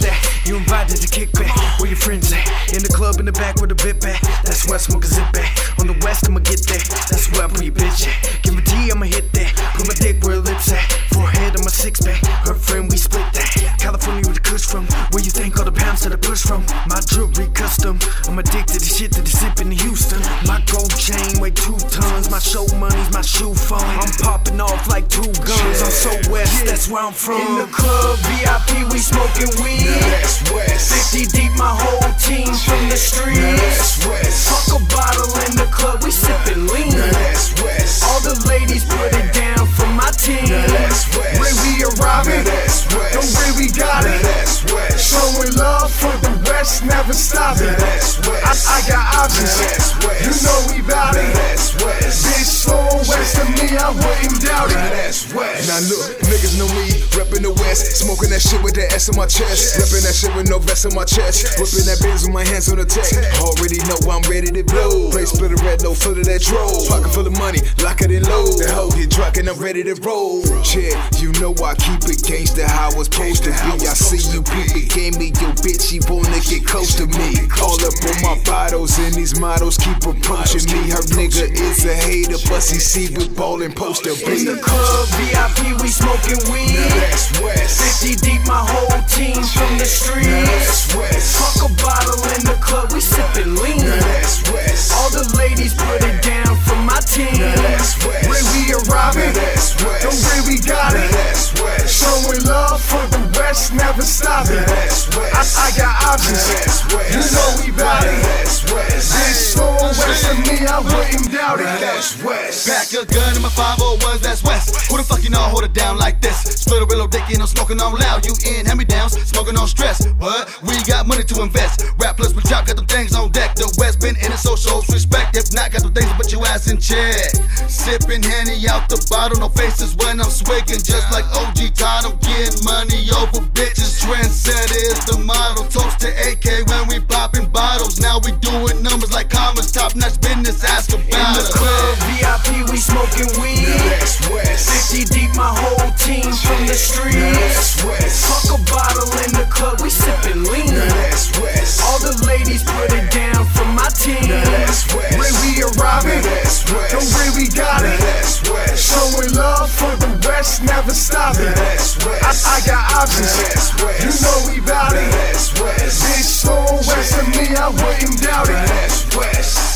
that? You invited to kick back, where your friends at? In the club in the back with a bit back. That's where I smoke a zip at. On the west, I'ma get there. That's where I put your bitch at. Give a D, I'ma hit that. Put my dick where her lips at. Forehead on my six pack. Her friend, we split that. California with the kush from. Where you think all the pounds that I push from? My jewelry custom. I'm addicted to shit that is zipping in Houston. My gold chain weigh 2 tons. My show money's my shoe phone. I'm popping off like 2 guns. I'm so west, that's where I'm from. In the club, VIP, we smoking weed. Now that's west. 50 deep, my whole team from the streets. Now that's west. Fuck a bottle in the club, we sipping lean. Now that's west. All the ladies put it down for my team. Now that's west. Where we arriving, Now that's west. don't worry, we got Now it. that's west. Showing love for the West, never stopping. Now that's west. I got options. Now that's west. You know we bout it. Now that's west. Bitch, so west of me, I wouldn't doubt it. Now that's west. Now look, niggas know me, reppin' the West. Smoking that shit with the S on my chest. Reppin' that shit with no vest on my chest. Whipping that Benz with my hands on the tech. Already know I'm ready to blow. Play split a red, no foot of that troll. Pocket full of money, lock it in low. The hoe get drunk and I'm ready to roll. Shit, you know I keep it gangsta how it's supposed to be. I see you people gave me your bitch, you wanna get close to me. All up on my bottles and these models keep approaching me. Her nigga is a hater, but he see with ballin' poster In the B. club, VIP, we smoking weed. Now that's west. 50 deep, my whole team from the Now streets. that's west. Fuck a bottle in the club, we sipping lean. Now that's west. All the ladies put it down for my team. Now that's west. Where we arriving, Now that's west. don't worry, we got Now it. that's west. Showing love for the West, never stopping. Now that's west. I got options. Now that's west. You know we bout Now it. that's west. Bitch, so west of me, I wouldn't doubt Now it. that's west. Pack a gun in my 501s, that's west. Who the fuck you know hold it down like this? Split a real dick and I'm smoking on loud. You in hand-me-downs, smoking on stress. What? We got money to invest. Rap plus we chop, got them things on deck. The West been in it, so shows respect. If not, got them things to put your ass in check. Sipping Henny out the bottle, no faces when I'm swigging. Just like OG Todd, I'm getting money over bitches. Trendsetter is the model. Toast to AK when we popping bottles. Now we doing numbers like commas. Top-notch business, ask In about the us. club, VIP, we smoking weed. Now that's west. 50 deep, my whole team from the Now streets. that's west. Fuck a bottle in the club, we sipping lean. Now that's west. All the ladies put it down for my team. Now that's west. Where we arriving, Now that's west. don't worry, we got Now it. that's west. Showing love for the West, never stopping. Now that's west. I got options. Now that's west. You know we bout Now it. that's west. Bitch, so west of me, I wouldn't doubt Now it. that's west.